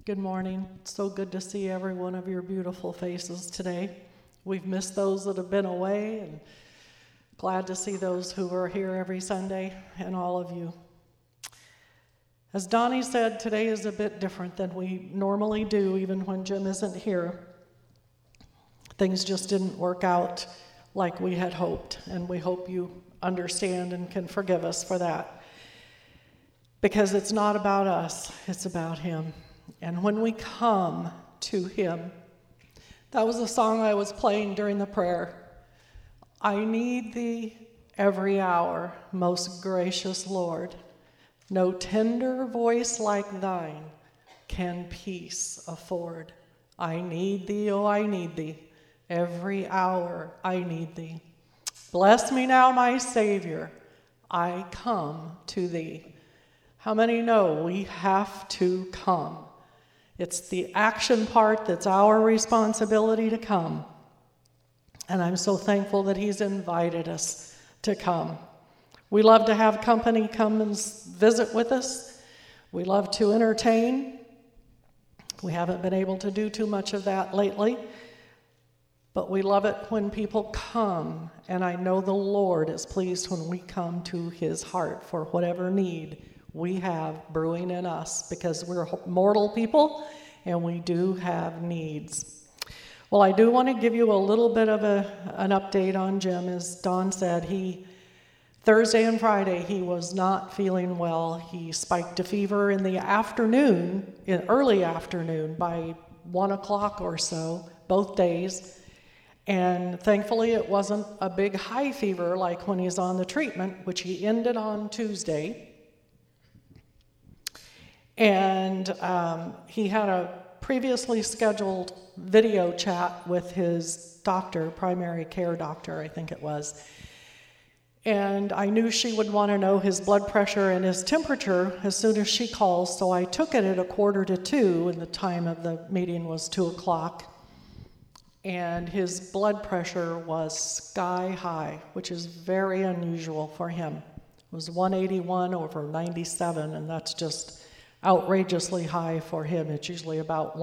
Good morning. It's so good to see every one of your beautiful faces today. We've missed those that have been away, and glad to see those who are here every Sunday, and all of you. As Donnie said, today is a bit different than we normally do, even when Jim isn't here. Things just didn't work out like we had hoped, and we hope you understand and can forgive us for that. Because it's not about us, it's about Him. And when we come to Him, that was the song I was playing during the prayer. I need Thee every hour, most gracious Lord. No tender voice like Thine can peace afford. I need Thee, oh, I need Thee. Every hour I need Thee. Bless me now, my Savior. I come to Thee. How many know we have to come? It's the action part that's our responsibility to come. And I'm so thankful that He's invited us to come. We love to have company come and visit with us. We love to entertain. We haven't been able to do too much of that lately. But we love it when people come. And I know the Lord is pleased when we come to His heart for whatever need we have brewing in us, because we're mortal people and we do have needs. Well, I do want to give you a little bit of an update on Jim. As Don said, Thursday and Friday he was not feeling well. He spiked a fever in the afternoon, in early afternoon, by 1 o'clock or so, both days. And thankfully it wasn't a big high fever like when he's on the treatment, which he ended on Tuesday. And he had a previously scheduled video chat with his doctor, primary care doctor, I think it was. And I knew she would want to know his blood pressure and his temperature as soon as she calls, so I took it at 1:45, and the time of the meeting was 2 o'clock. And his blood pressure was sky high, which is very unusual for him. It was 181/97, and that's just outrageously high for him. It's usually about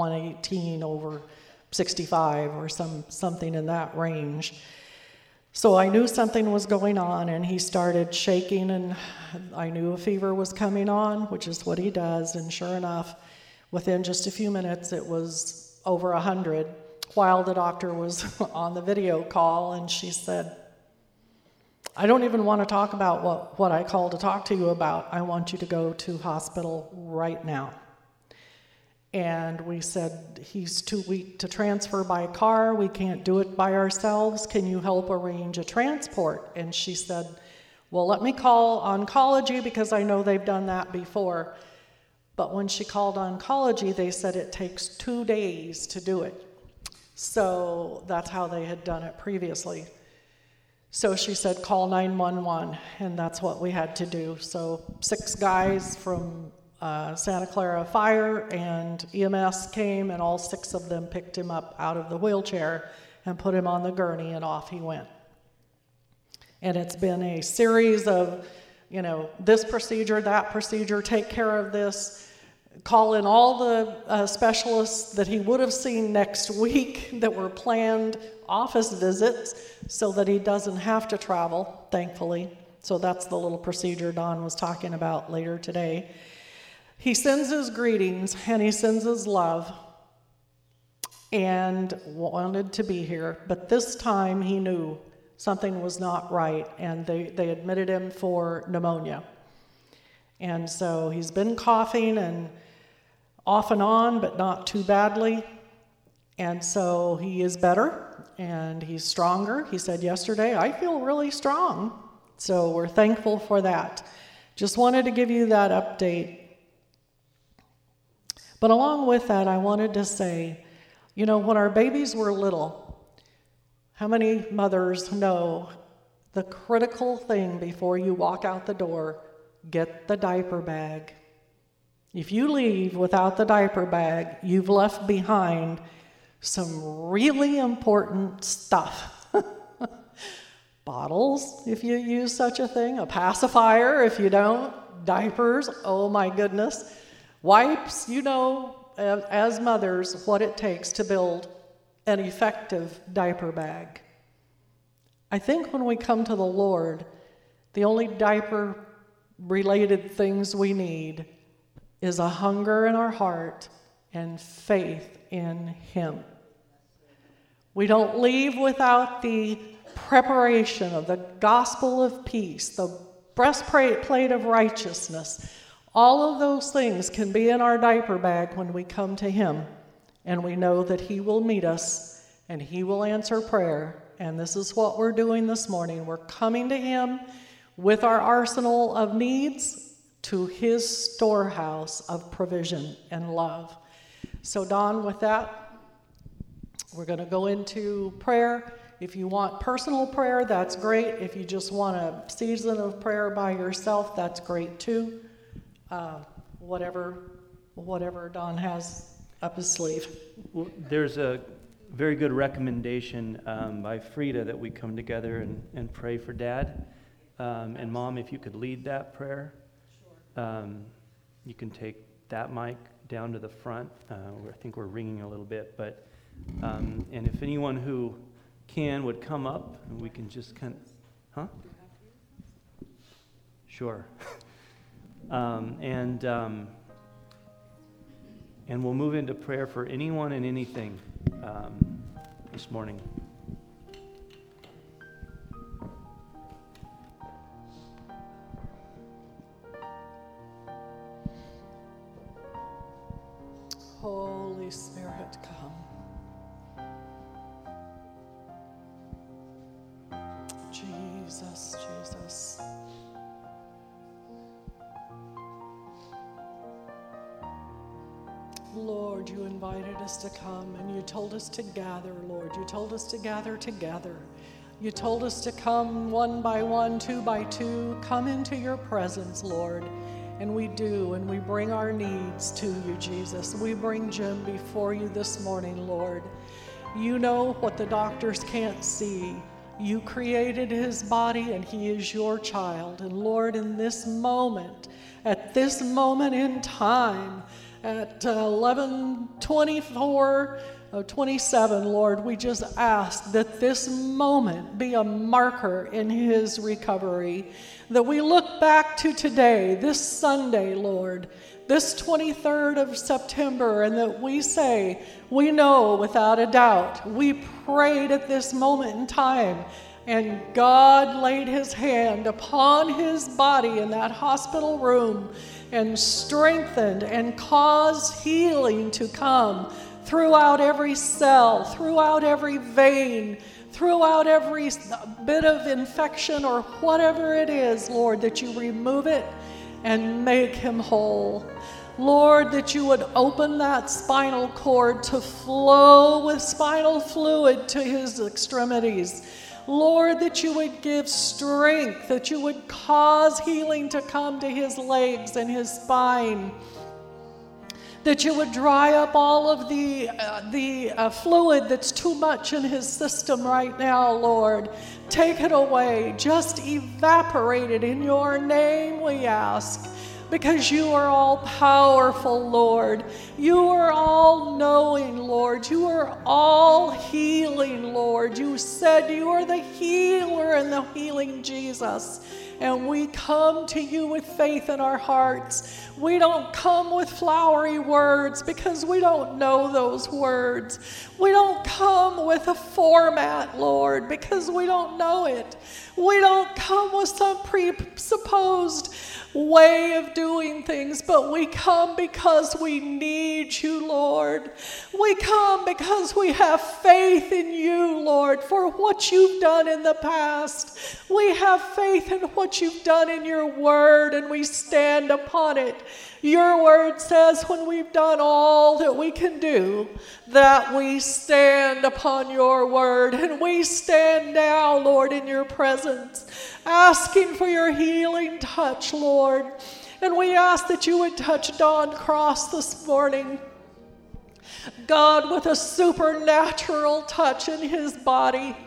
118/65 or something in that range. So I knew something was going on, and he started shaking, and I knew a fever was coming on, which is what he does. And sure enough, within just a few minutes, it was over 100, while the doctor was on the video call, and she said, I don't even want to talk about what I called to talk to you about. I want you to go to hospital right now. And we said, he's too weak to transfer by car. We can't do it by ourselves. Can you help arrange a transport? And she said, well, let me call oncology because I know they've done that before. But when she called oncology, they said it takes 2 days to do it. So that's how they had done it previously. So she said, call 911, and that's what we had to do. So 6 guys from Santa Clara Fire and EMS came, and all 6 of them picked him up out of the wheelchair and put him on the gurney, and off he went. And it's been a series of, this procedure, that procedure, take care of this, call in all the specialists that he would have seen next week that were planned office visits so that he doesn't have to travel, thankfully. So that's the little procedure Don was talking about later today. He sends his greetings and he sends his love and wanted to be here. But this time he knew something was not right, and they admitted him for pneumonia. And so he's been coughing and off and on, but not too badly. And so he is better and he's stronger. He said yesterday, I feel really strong. So we're thankful for that. Just wanted to give you that update. But along with that, I wanted to say, when our babies were little, how many mothers know the critical thing before you walk out the door, get the diaper bag. If you leave without the diaper bag, you've left behind some really important stuff. Bottles, if you use such a thing, a pacifier if you don't, diapers, oh my goodness, wipes, as mothers, what it takes to build an effective diaper bag. I think when we come to the Lord, the only diaper-related things we need is a hunger in our heart and faith in Him. We don't leave without the preparation of the gospel of peace, the breastplate of righteousness. All of those things can be in our diaper bag when we come to Him, and we know that He will meet us and He will answer prayer. And this is what we're doing this morning. We're coming to Him with our arsenal of needs to His storehouse of provision and love. So, Don, with that, we're going to go into prayer. If you want personal prayer, that's great. If you just want a season of prayer by yourself, that's great too. Whatever Don has up his sleeve. Well, there's a very good recommendation by Frida that we come together and pray for Dad. And Mom, if you could lead that prayer. Sure. You can take that mic down to the front. I think we're ringing a little bit, but and if anyone who would come up, and we can just Sure. And we'll move into prayer for anyone and anything this morning. Holy Spirit, come. Jesus, Jesus. Lord, you invited us to come, and you told us to gather, Lord. You told us to gather together. You told us to come one by one, two by two, come into your presence, Lord. And we do, and we bring our needs to you, Jesus. We bring Jim before you this morning, Lord. You know what the doctors can't see. You created his body, and he is your child. And Lord, in this moment, at this moment in time, at 11:24:27, Lord, we just ask that this moment be a marker in his recovery, that we look back to today, this Sunday, Lord, this 23rd of September, and that we say, we know without a doubt, we prayed at this moment in time, and God laid his hand upon his body in that hospital room and strengthened and caused healing to come throughout every cell, throughout every vein, throughout every bit of infection or whatever it is, Lord, that you remove it and make him whole. Lord, that you would open that spinal cord to flow with spinal fluid to his extremities. Lord, that you would give strength, that you would cause healing to come to his legs and his spine, that you would dry up all of the fluid that's too much in his system right now, Lord. Take it away. Just evaporate it in your name, we ask. Because you are all powerful, Lord. You are all knowing, Lord. You are all healing, Lord. You said you are the healer and the healing Jesus. And we come to you with faith in our hearts. We don't come with flowery words because we don't know those words. We don't come with a format, Lord, because we don't know it. We don't come with some presupposed way of doing things, but we come because we need you, Lord. We come because we have faith in you, Lord, for what you've done in the past. We have faith in what you've done in your word, and we stand upon it. Your word says when we've done all that we can do, that we stand upon your word. And we stand now, Lord, in your presence, asking for your healing touch, Lord. And we ask that you would touch Don Cross this morning, God, with a supernatural touch in his body.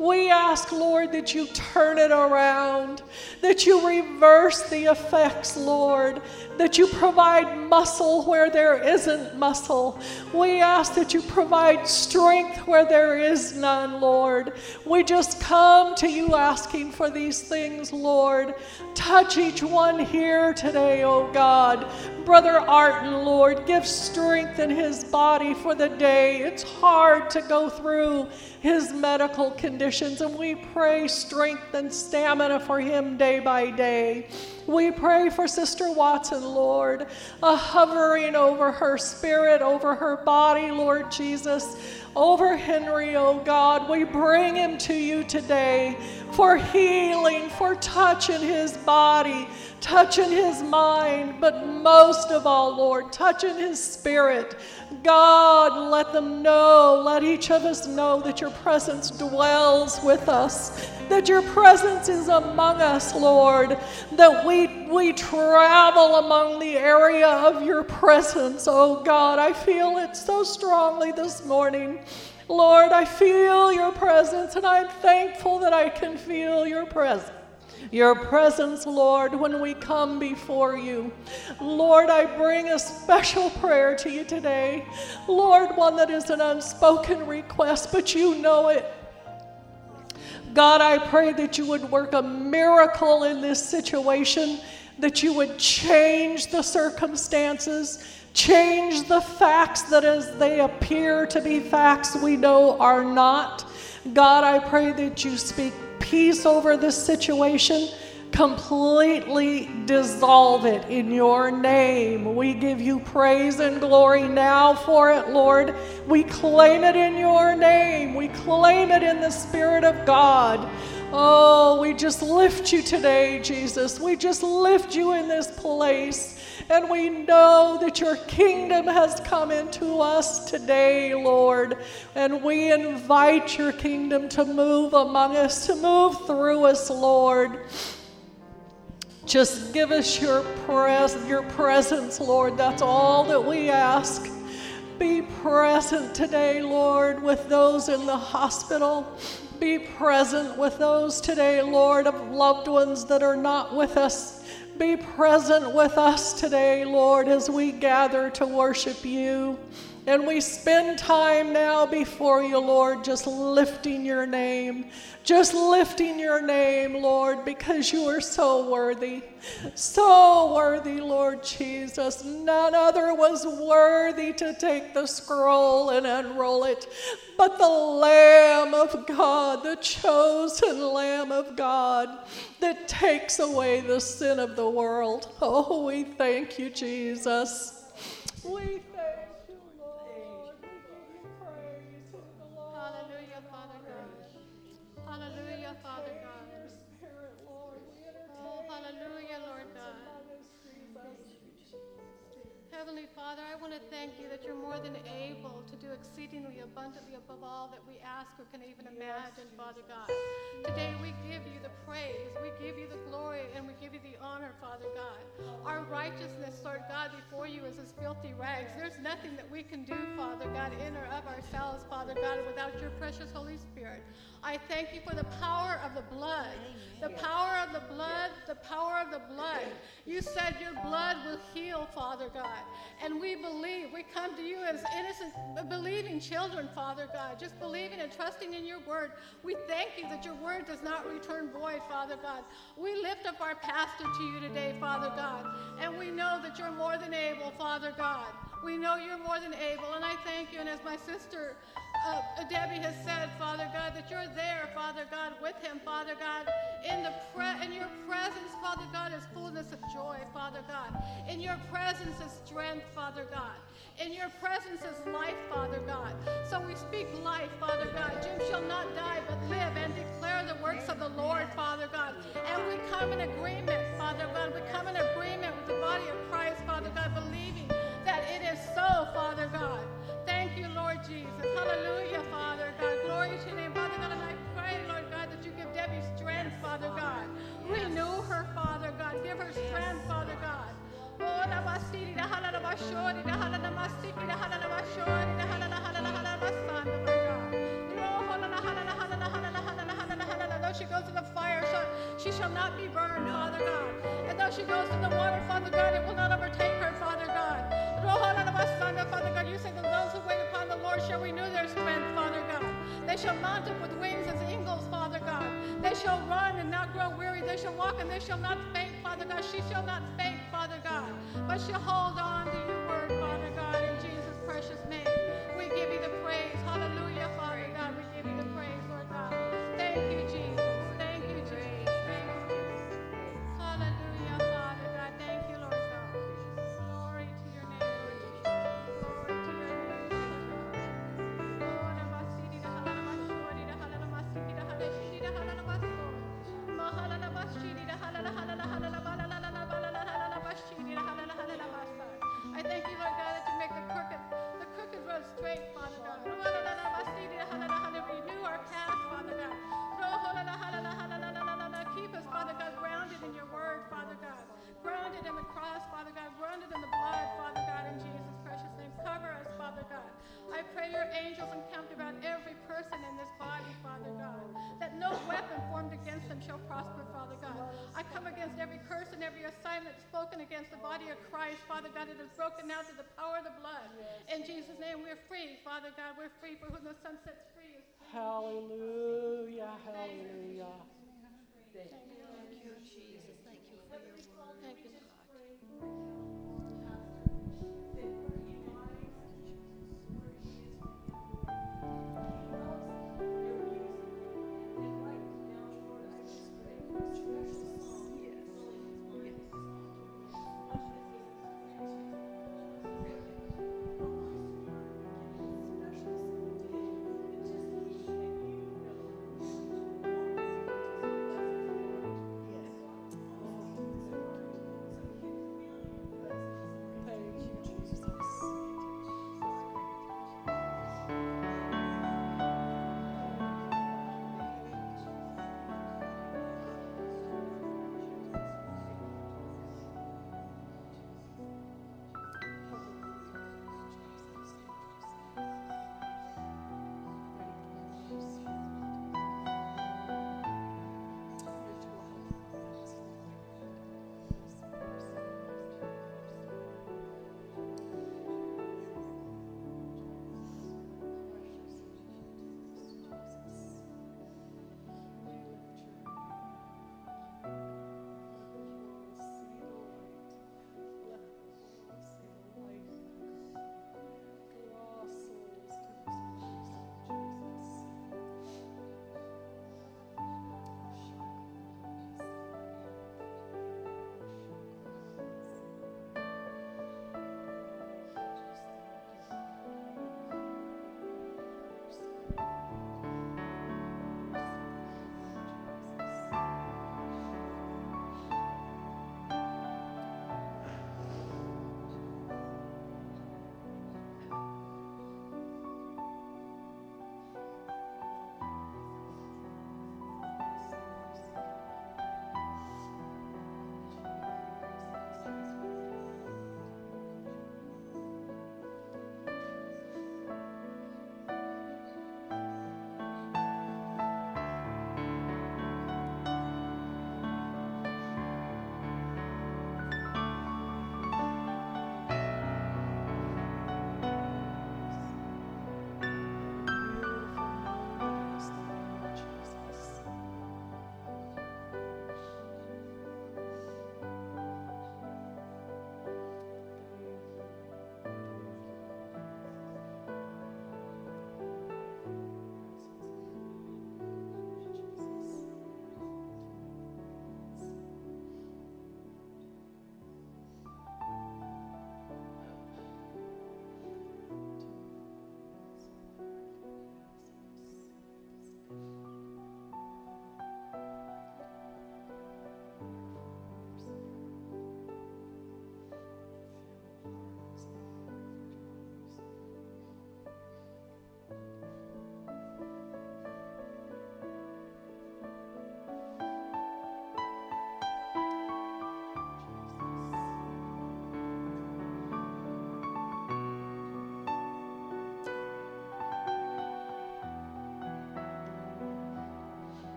We ask, Lord, that you turn it around, that you reverse the effects, Lord, that you provide muscle where there isn't muscle. We ask that you provide strength where there is none, Lord. We just come to you asking for these things, Lord. Touch each one here today, oh God. Brother Arton, Lord, give strength in his body for the day. It's hard to go through his medical conditions, and we pray strength and stamina for him day by day. We pray for Sister Watson, Lord, a hovering over her spirit, over her body, Lord Jesus, over Henry, oh God. We bring him to you today for healing, for touching his body, touching his mind, but most of all, Lord, touching his spirit. God, let them know, let each of us know that your presence dwells with us, that your presence is among us, Lord, that we travel among the area of your presence. Oh God, I feel it so strongly this morning. Lord, I feel your presence, and I'm thankful that I can feel your presence. Your presence, Lord, when we come before you. Lord, I bring a special prayer to you today. Lord, one that is an unspoken request, but you know it. God, I pray that you would work a miracle in this situation, that you would change the circumstances, change the facts that as they appear to be facts we know are not. God, I pray that you speak peace over this situation, completely dissolve it in your name. We give you praise and glory now for it, Lord. We claim it in your name. We claim it in the Spirit of God. Oh, we just lift you today, Jesus. We just lift you in this place. And we know that your kingdom has come into us today, Lord. And we invite your kingdom to move among us, to move through us, Lord. Just give us your presence, Lord. That's all that we ask. Be present today, Lord, with those in the hospital. Be present with those today, Lord, of loved ones that are not with us. Be present with us today, Lord, as we gather to worship you. And we spend time now before you, Lord, just lifting your name. Just lifting your name, Lord, because you are so worthy. So worthy, Lord Jesus. None other was worthy to take the scroll and unroll it, but the Lamb of God, the chosen Lamb of God that takes away the sin of the world. Oh, we thank you, Jesus. We thank you, Lord. We give you praise in the Lord. Hallelujah, Father God. Hallelujah, Father God. Your Spirit, Lord. We entertain Oh, hallelujah, Lord God. Jesus. Heavenly Father, I want to thank you that you're more than able to do exceedingly abundantly above all that we ask or can even imagine, Father God. Today we give you the praise, we give you the glory, and we give you the honor, Father God. Our righteousness, Lord God, before you is as filthy rags. There's nothing that we can do, Father God, in or of ourselves, Father God, without your precious Holy Spirit. I thank you for the power of the blood. The power of the blood, the power of the blood. You said your blood will heal, Father God. And we believe. We come to you as innocent, believing children, Father God, just believing and trusting in your word. We thank you that your word does not return void, Father God. We lift up our pastor to you today, Father God, and we know that you're more than able, Father God. We know you're more than able, and I thank you. And as my sister Debbie has said, Father God, that you're there, Father God, with him, Father God. In your presence, Father God, is fullness of joy, Father God. In your presence is strength, Father God. In your presence is life, Father God. So we speak life, Father God. Jim shall not die but live and declare the works of the Lord, Father God. And we come in agreement, Father God. We come in agreement with the body of Christ, Father God, believing that it is so, Father God. Thank you, Lord Jesus. Hallelujah, Father God. Glory to your name, Father God. And I pray, Lord God, that you give Debbie strength, Father God. Renew her, Father God. Give her strength, Father God. Oh, Namasiri, Nahala Namashori, Nahala Namasiki, Nahala Namashori, Nahala Nahala Nahala Namasana, Lord God. Oh, Nahala Nahala Nahala Nahala Nahala shall not be burned, Father God. And though she goes through the water, Father God, it will not overtake her, Father God. Father God, you say that those who wait upon the Lord shall renew their strength, Father God. They shall mount up with wings as eagles, Father God. They shall run and not grow weary. They shall walk and they shall not faint, Father God. She shall not faint, Father God, but she'll hold on to your word, Father God, in Jesus' precious name. We give you the praise. Hallelujah, Father God. We give you the praise, Lord God. Thank you, Jesus. Thank you, Jesus. Thank you, Jesus. Hallelujah, Father God. Thank you, Lord God. Glory to your name, Lord Jesus. Glory to your name, Father God. Lord, Abasidi, the Halalabashori, the Halalamasiki, the Halashidi, the Halalabaso. Mahalalabashidi, the Halalabalalabalalabalalabalalabalashidi, the Halalahalalabasa. I thank you, Lord God, that you make the crooked road straight, Father God. Mahalalabasidi, the Halalahala. Renew our path, Father God. Keep us, Father God, grounded in your word, Father God. Grounded in the cross, Father God. Grounded in the blood, Father God, in Jesus' precious name. Cover us, Father God. I pray your angels encamped around every person in this body, Father God, that no weapon formed against them shall prosper, Father God. I come against every curse and every assignment spoken against the body of Christ, Father God. It is broken now to the power of the blood. In Jesus' name, we're free, Father God. We're free, for whom the sun sets free is free. Hallelujah, hallelujah. Thank you, Jesus. Thank you for your word. Thank you, God.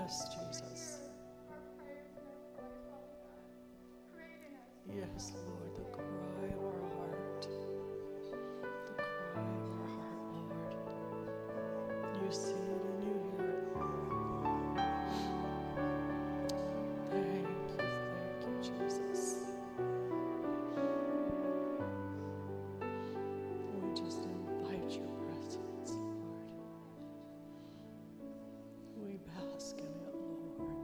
Yes, Jesus. our prayers and our prayers, Father God. Create in us. Yes, Lord, the cry of our heart. The cry of our heart, Lord. You see it and you hear it. Thank you, Jesus. We just invite your presence, Lord. We bask in it, Lord.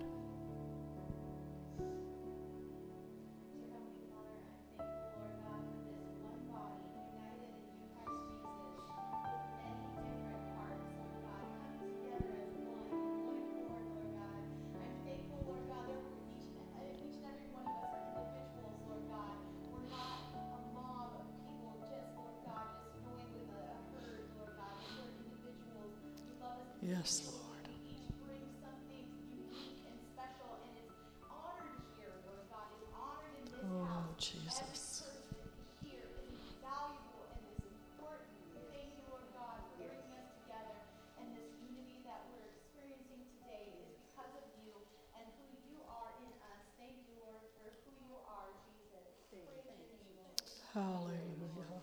Dear Heavenly Father, I'm thankful, Lord God, for this one body united in you, Christ Jesus, with many different parts, Lord God, coming together as one accord, Lord God. I'm thankful, Lord God, that we're each and every one of us are individuals, Lord God. We're not a mob of people, just, Lord God, just going with a herd, Lord God. We're individuals. You love us Yes, individually. Lord. We each bring something unique and special, and it's honored here, Lord God. It's honored in this Oh, house. Jesus. Every person here is valuable and is important. Thank you, Lord God, for bringing us together. And this unity that we're experiencing today is because of you and who you are in us. Thank you, Lord, for who you are, Jesus. Praise your name, Lord. Hallelujah.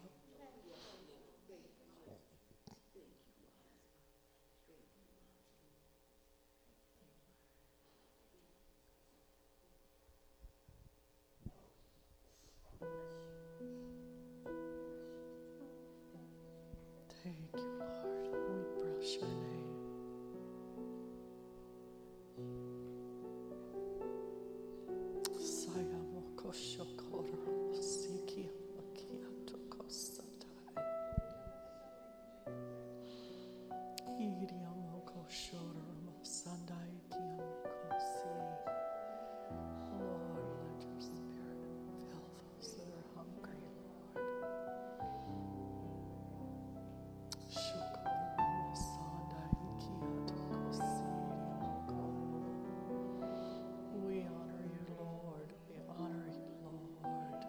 Thank you, Lord. We bless your name. Lord, let your spirit fill those that are hungry, Lord. We honor you, Lord. We honor you, Lord.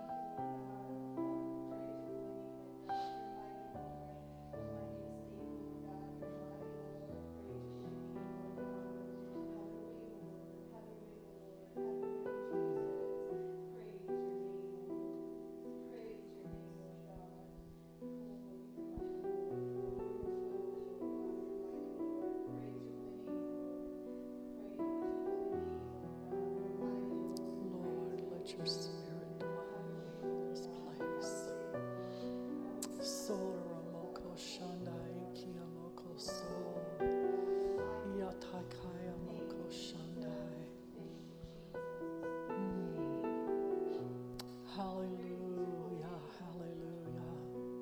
Lord, let your spirit dwell in this place. Soramoko Shandai Kiyamoko So Yatakaya Moko Shandai. Hallelujah, hallelujah.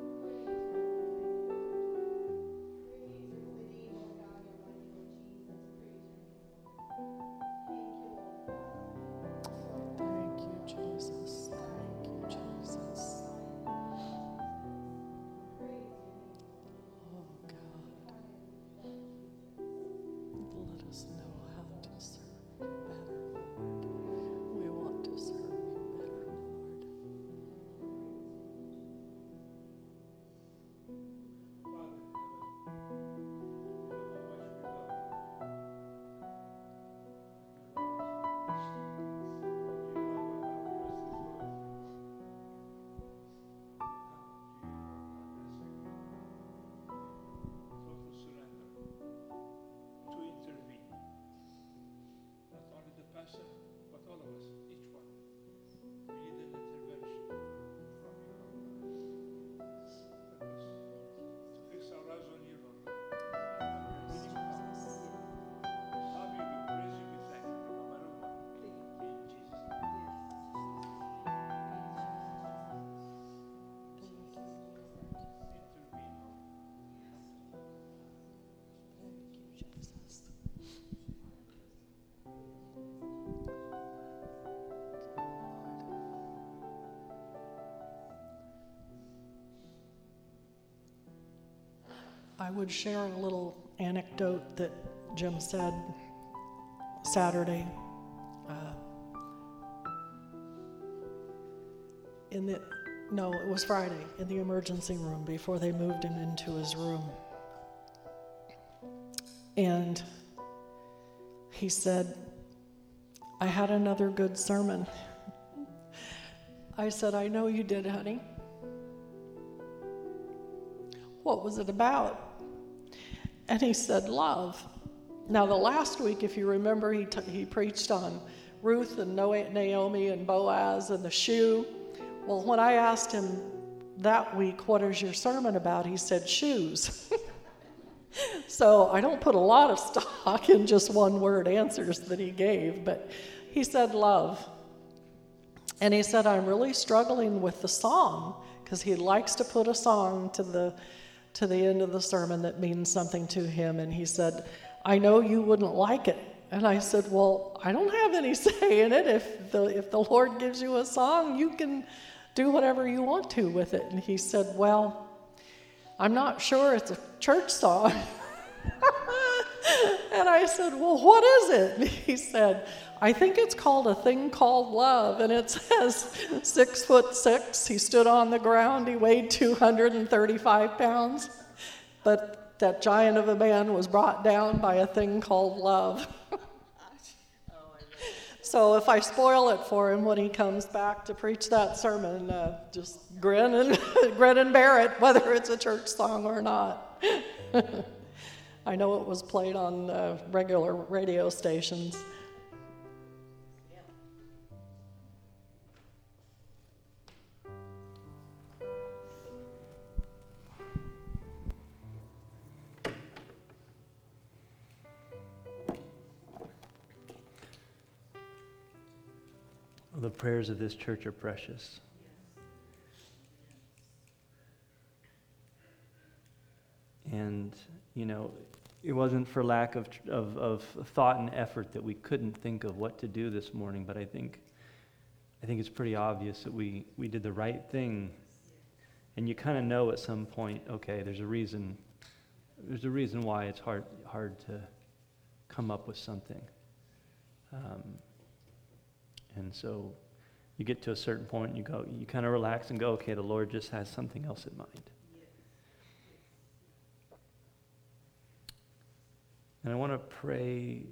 Thank you, Jesus. Thank you, Jesus. Oh God, let us know how to serve you better, Lord. We want to serve you better, Lord. Total surrender to intervene. Not only the pastor, but all of us, each one. We need an intervention from you, Lord God. Help us to fix our eyes on you, Lord God. We need you. Love you, we praise you, we thank you, no matter what. In Jesus' name. Intervene, Lord. Thank you, Jesus. I would share a little anecdote that Jim said Saturday. It was Friday in the emergency room before they moved him into his room. And he said, I had another good sermon. I said, I know you did, honey. What was it about? And he said, love. Now, the last week, if you remember, he preached on Ruth and Naomi and Boaz and the shoe. Well, when I asked him that week, what is your sermon about? He said, shoes. So I don't put a lot of stock in just one-word answers that he gave, but he said love. And he said, I'm really struggling with the song, because he likes to put a song to the end of the sermon that means something to him. And he said, I know you wouldn't like it. And I said, well, I don't have any say in it. If the Lord gives you a song, you can do whatever you want to with it. And he said, well, I'm not sure it's a church song. And I said, well, what is it? And he said, I think it's called A Thing Called Love. And it says 6'6". He stood on the ground. He weighed 235 pounds. But that giant of a man was brought down by a thing called love. So if I spoil it for him when he comes back to preach that sermon, just grin and bear it, whether it's a church song or not. I know it was played on regular radio stations. The prayers of this church are precious. And, you know, it wasn't for lack of thought and effort that we couldn't think of what to do this morning, but I think it's pretty obvious that we did the right thing. And you kind of know at some point, okay, there's a reason why it's hard to come up with something. And so you get to a certain point and you kind of relax and go, okay, the Lord just has something else in mind. And I want to pray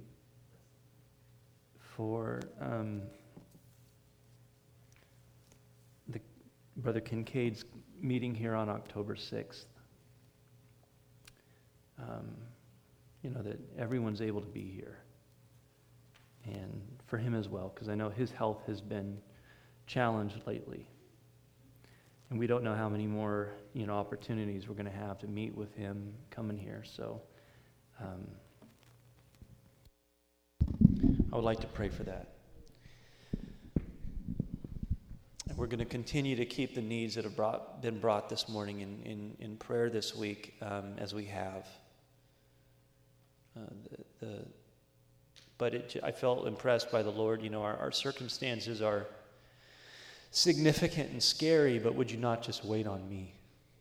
for the Brother Kincaid's meeting here on October 6th. That everyone's able to be here. And for him as well, because I know his health has been challenged lately. And we don't know how many more, opportunities we're going to have to meet with him coming here. So I would like to pray for that. And we're going to continue to keep the needs that have been brought this morning in prayer this week, as we have. But I felt impressed by the Lord. Our circumstances are significant and scary, but would you not just wait on me?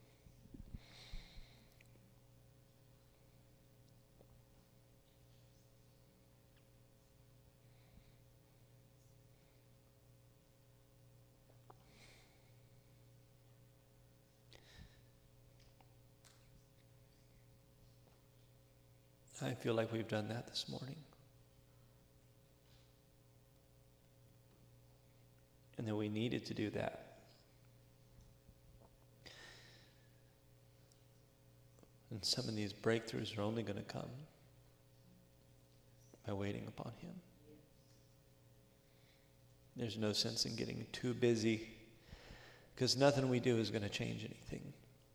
I feel like we've done that this morning. And that we needed to do that. And some of these breakthroughs are only going to come by waiting upon Him. There's no sense in getting too busy, because nothing we do is going to change anything.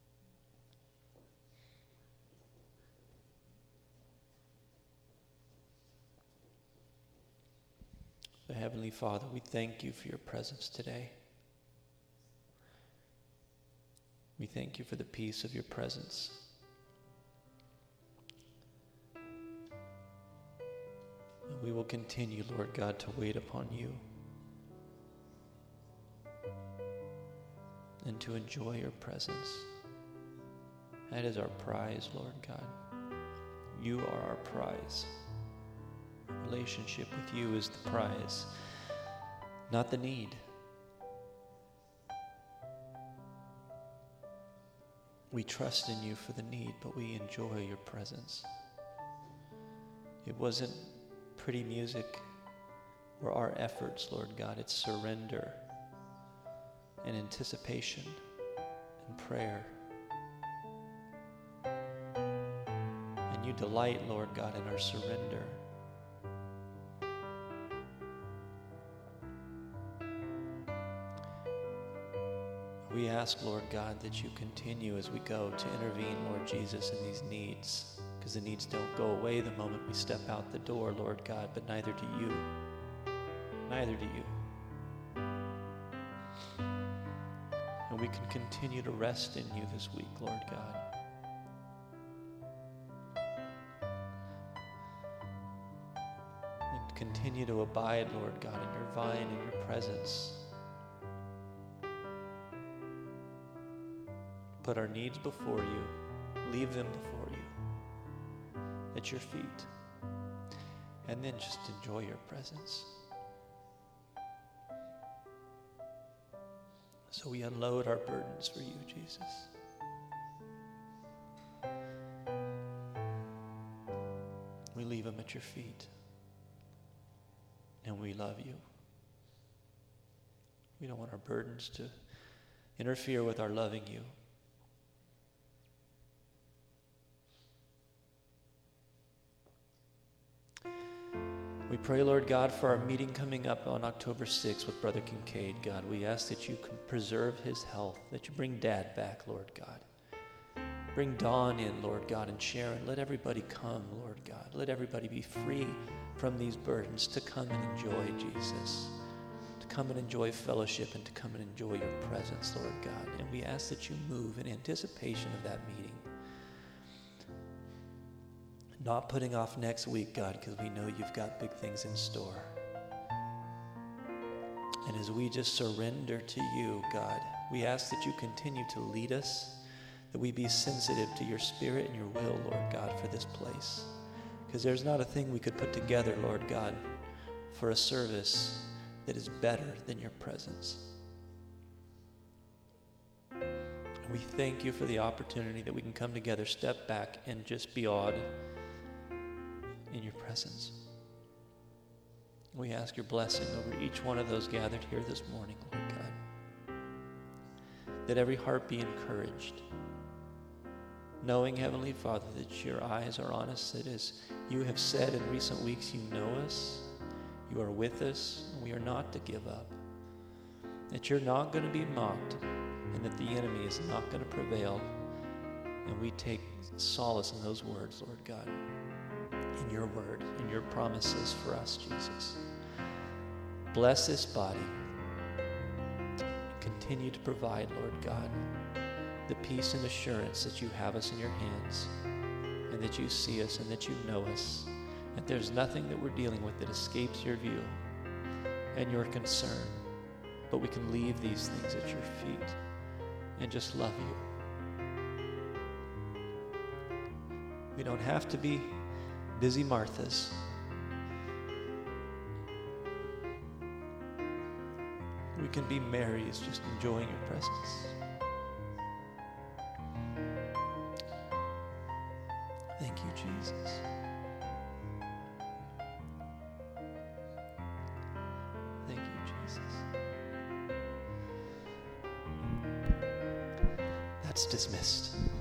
So Heavenly Father, we thank you for your presence today. We thank you for the peace of your presence. And we will continue, Lord God, to wait upon you and to enjoy your presence. That is our prize, Lord God. You are our prize. Relationship with you is the prize, not the need. We trust in you for the need, but we enjoy your presence. It wasn't pretty music or our efforts, Lord God. It's surrender and anticipation and prayer. And you delight, Lord God, in our surrender. We ask, Lord God, that you continue as we go to intervene, Lord Jesus, in these needs, because the needs don't go away the moment we step out the door, Lord God, but neither do you. Neither do you. And we can continue to rest in you this week, Lord God. And continue to abide, Lord God, in your vine, in your presence. Put our needs before you. Leave them before you. At your feet. And then just enjoy your presence. So we unload our burdens for you, Jesus. We leave them at your feet. And we love you. We don't want our burdens to interfere with our loving you. We pray, Lord God, for our meeting coming up on October 6th with Brother Kincaid, God. We ask that you can preserve his health, that you bring Dad back, Lord God. Bring Dawn in, Lord God, and Sharon. Let everybody come, Lord God. Let everybody be free from these burdens to come and enjoy Jesus, to come and enjoy fellowship, and to come and enjoy your presence, Lord God. And we ask that you move in anticipation of that meeting. Not putting off next week, God, because we know you've got big things in store. And as we just surrender to you, God, we ask that you continue to lead us, that we be sensitive to your spirit and your will, Lord God, for this place. Because there's not a thing we could put together, Lord God, for a service that is better than your presence. And we thank you for the opportunity that we can come together, step back, and just be awed in your presence. We ask your blessing over each one of those gathered here this morning, Lord God. That every heart be encouraged, knowing, Heavenly Father, that your eyes are on us, that as you have said in recent weeks, you know us, you are with us, and we are not to give up. That you're not going to be mocked, and that the enemy is not going to prevail. And we take solace in those words, Lord God. In your word, in your promises for us, Jesus. Bless this body. Continue to provide, Lord God, the peace and assurance that you have us in your hands, and that you see us and that you know us, that there's nothing that we're dealing with that escapes your view and your concern, but we can leave these things at your feet and just love you. We don't have to be busy Marthas. We can be Marys, just enjoying your presence. Thank you, Jesus. Thank you, Jesus. That's dismissed.